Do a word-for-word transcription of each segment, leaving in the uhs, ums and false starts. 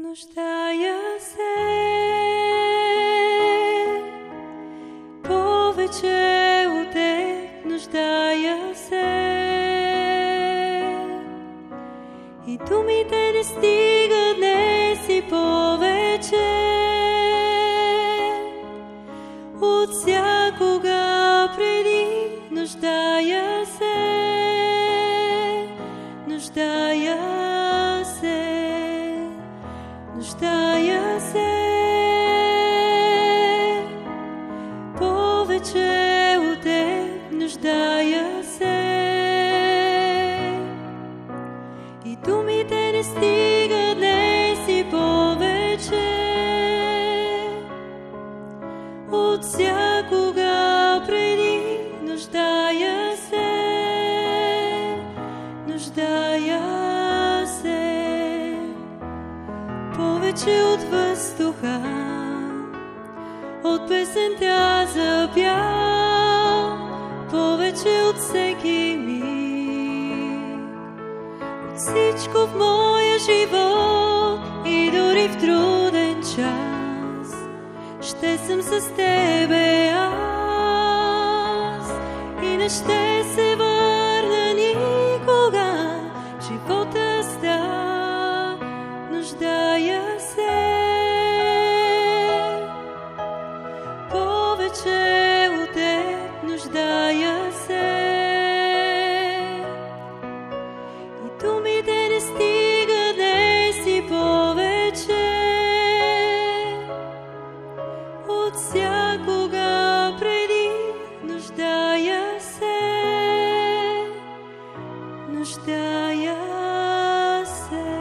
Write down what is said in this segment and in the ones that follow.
нуждая се повече от теб, нуждая се. И думите не стигат днес и повече от всякога преди. Нуждая се, нуждая се, нуждая се повече от теб, нуждая се. И думите не стигат днес и повече от всякога преди. Нуждая се, нуждая се повече от въздуха, от песента за пял, повече от всеки миг, от всичко в моя живот и дори в труден час ще съм с тебе аз и не ще се върна никога. Живота ста, нуждая се повече от теб, нуждая се. И думите не стигат днес и повече от всякога преди. Нуждая се, нуждая се.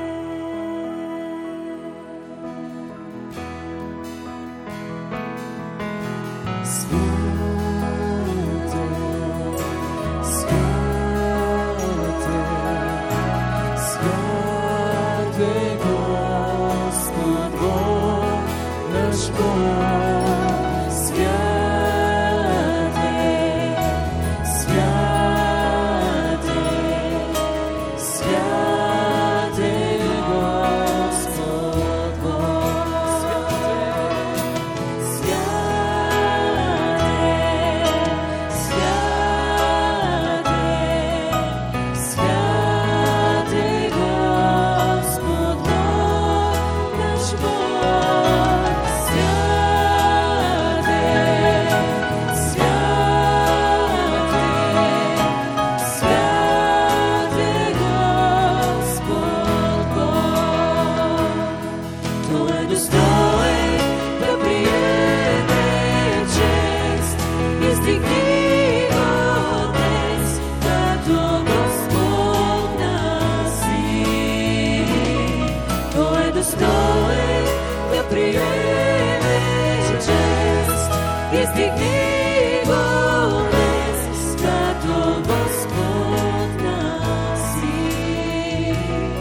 Издигни го днес, като Господ нас си.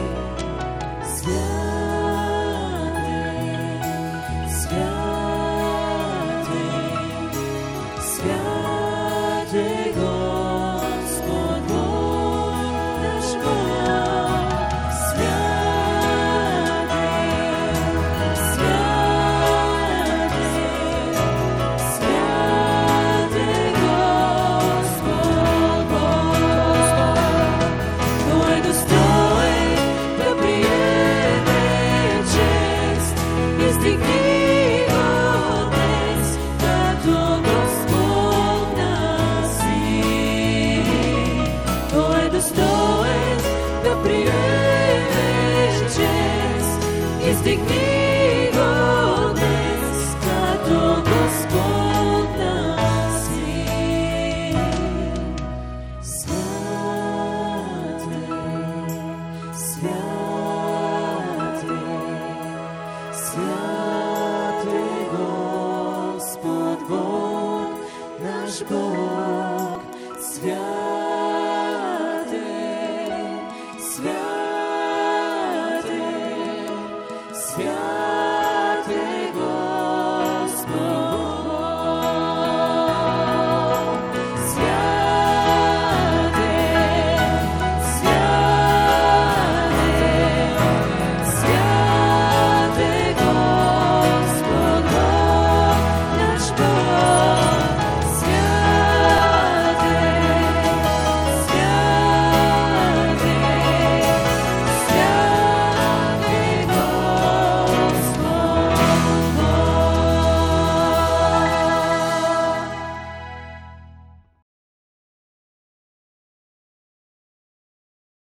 Святе, святе, святе Господ Бог наш Бог. Святе, издигни го днес, като Господ нас си. Святе, святе, святе Господ Бог наш Бог. Святе, святе, святе.